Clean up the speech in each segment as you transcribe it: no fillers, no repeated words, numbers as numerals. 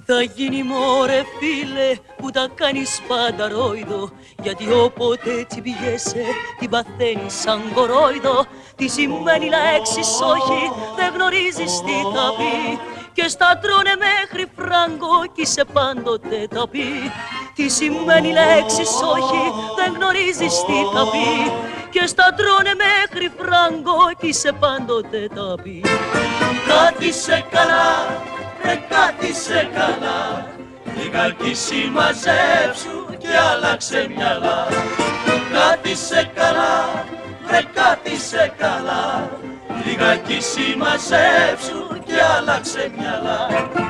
Θα γίνει μωρέ φίλε που τα κάνεις πάντα ρόιδο, γιατί όποτε έτσι πηγέσαι την παθαίνεις σαν κορόιδο. Τι σημαίνει λέξεις όχι, δεν γνωρίζεις τι θα πει, και στα τρώνε μέχρι φράγκο κι είσαι πάντοτε τα πει. Τι σημαίνει λέξεις όχι, δεν γνωρίζεις τι θα πει, και στα τρώνε μέχρι φράγκο κι είσαι πάντοτε τα πει. Κάτισε καλά, κάτισε καλά, λιγάκι συμμαζέψου και άλλαξε μυαλά. Κάτισε καλά, κάτισε καλά, λιγάκι συμμαζέψου και άλλαξε μυαλά.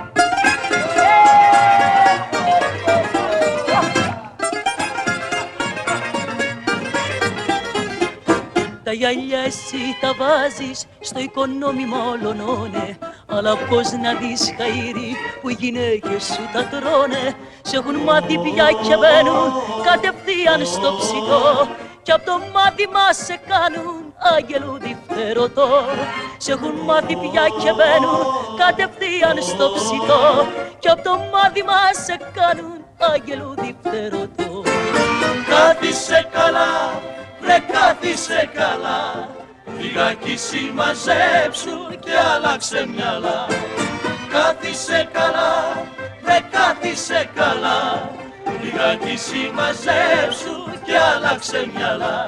Τα γυαλιά εσύ τα βάζεις στο οικονόμημα ολονώνε, αλλά πώς να δεις χαΐρι που οι γυναίκες σου τα τρώνε. Σ' έχουν μάθει πια και μπαίνουν κατευθείαν στο ψητό, κι απ' το μάθημα σε κάνουν άγγελο διφτερωτό. Σ' έχουν μάθει πια και μπαίνουν κατευθείαν στο ψητό, κι απ' το μάθημα σε κάνουν άγγελο διφτερωτό. Κάτισε καλά, κάτισε καλά, λιγάκι συμμαζέψου και άλλαξε μυαλά. Κάτισε καλά, κάτισε καλά, λιγάκι συμμαζέψου και άλλαξε μυαλά.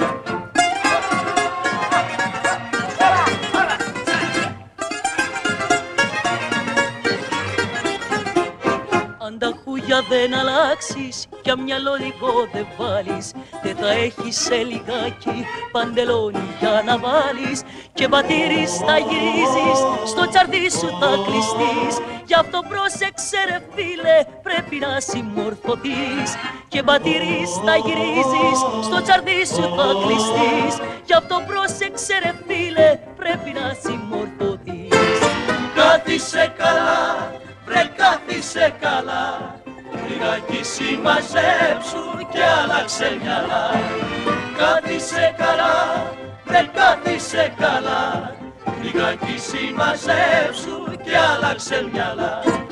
Αν τα χούγια δεν αλλάξεις κι μυαλό λίγο δεν βάλεις, δεν θα έχεις σε λιγάκι παντελόνι για να βάλεις, και πατήρις θα γυρίζεις, στο τσαρδί σου θα κλειστείς. Γι' αυτό πρόσεξε ρε φίλε, πρέπει να συμμορφωθείς, και πατήρις θα γυρίζεις, στο τσαρδί σου θα κλειστείς. Γι' αυτό πρόσεξε ρε φίλε, πρέπει να συμμορφωθείς. Κάτισε καλά, κάτισε καλά, λιγάκι συμμαζέψου και άλλαξε μυαλά. Κάτισε καλά, κάτισε καλά, λιγάκι συμμαζέψου και άλλαξε μυαλά.